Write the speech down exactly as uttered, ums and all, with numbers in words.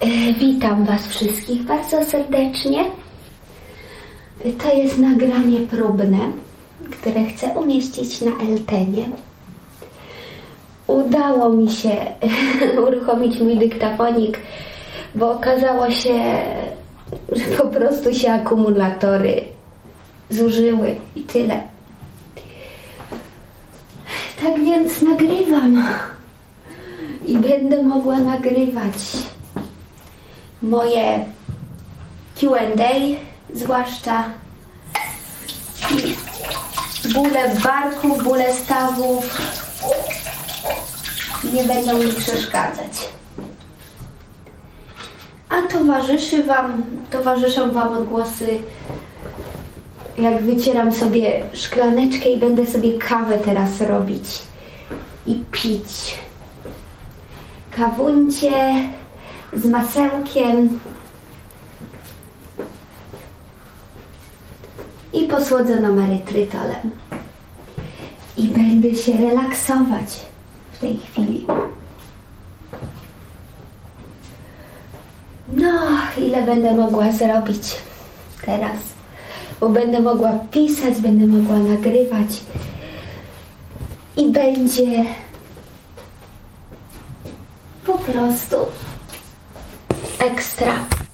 E, witam Was wszystkich bardzo serdecznie. To jest nagranie próbne, które chcę umieścić na Eltenie. Udało mi się uruchomić mój dyktafonik, bo okazało się, że po prostu się akumulatory zużyły i tyle. Tak więc nagrywam i będę mogła nagrywać moje Q and A, zwłaszcza bóle w barku, bóle stawów nie będą mi przeszkadzać. A towarzyszy wam, towarzyszą wam odgłosy, jak wycieram sobie szklaneczkę i będę sobie kawę teraz robić i pić. Kawuncie z masełkiem i posłodzoną erytrytolem. I będę się relaksować w tej chwili. No, ile będę mogła zrobić teraz? Bo będę mogła pisać, będę mogła nagrywać i będzie po prostu ekstra.